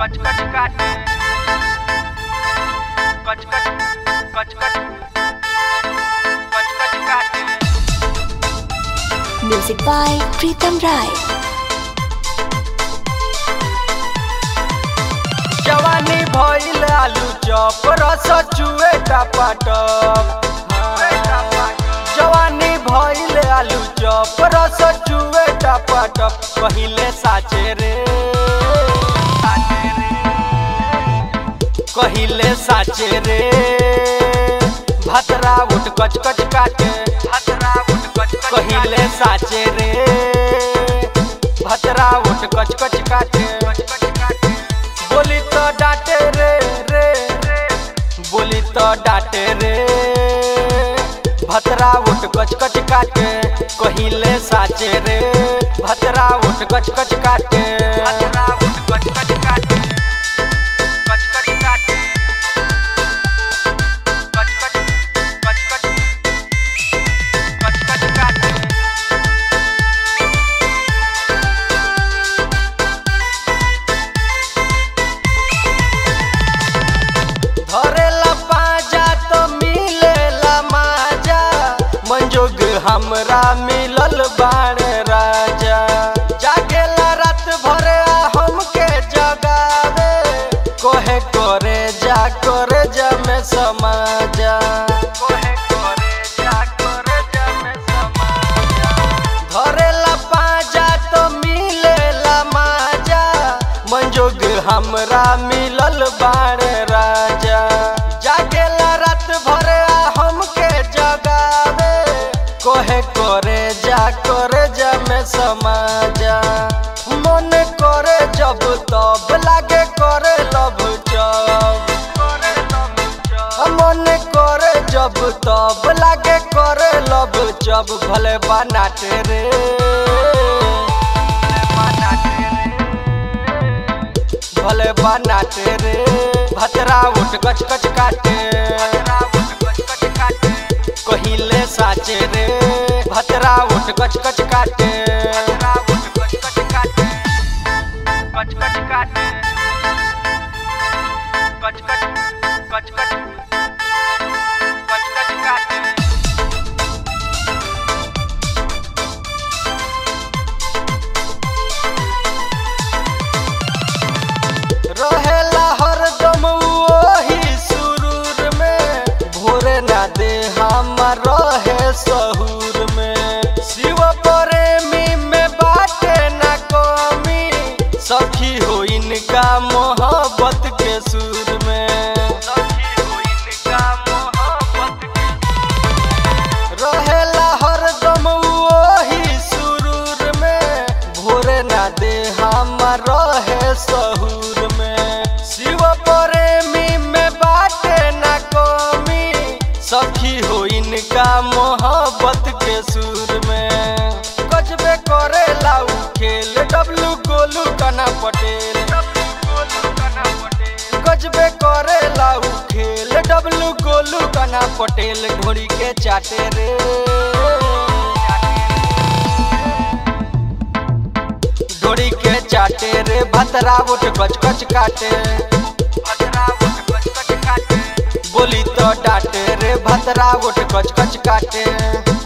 कच कच काटे कच कच कच कच कच कच काटे। Music by Pritam Rai. जवानी भइल आलू चॉप रस चुए टपाटप। जवानी भइल आलू चॉप रस चुए टपाटप। कहिले साचे रे कहिले साचे रे भतरा उठ कच कच काटे। भतरा उठ कच कच कहिले साचे रे भतरा उठ कच कच काटे। बोली तो डांटे रे रे बोली तो डांटे रे भतरा उठ कच कच काटे। कहिले साचे रे भतरा उठ कच कच काटे। भतरा उठ कच कच काटे कच कच काटे कच कच कच कच कच कच काटे। धरेला पाजा तो मिलेला माजा। मंजोग हमरा मिलल बाड़े राजा। जागेला रात भरे हमके जगावे। कोहे करे जा में समाजा। कोहे करे जा में समाजा। धरेला पाजा तो मिलेला माजा। मंजोग हमरा मिलल बाड़े राजा। जागेला रात भरे हमके जगावे। कोहे करे जा में समाजा। मन करे जब तब लागे करे लब जब। मन करे जब तब लागे करे लब जब। भले बनाटे रे भले बनाटे रे भतरा उठ कच कच काटे। कहिले साचे रे भतरा उठ कच कच काटे। कच कच काटे कच कच कच कच कच कच काटे। रहेला हरदम वही सुरूर में। भोरे ना दे हमर रहे सहूर में। शिव प्रेमी में बाटे ना कमी। सखी हो इनका मोहब्बत के सुर में। रहेला हरदम वही सुरूर में। भोरे ना दे हमर रहे सहूर में। शिव प्रेमी में बाटे ना कमी। सखी हो इनका मोहब्बत के सुर में। गजबे करे लाऊ खेल डब्लू गोलू कना पटेल। गजबे करे लाऊ खेल डब्लू गोलू कना पटेल। घोड़ी के चाटे रे घोड़ी के चाटे रे भतरा उठ कच कच काटे। बोली तो डांटे रे भतरा उठ कच कच काटे।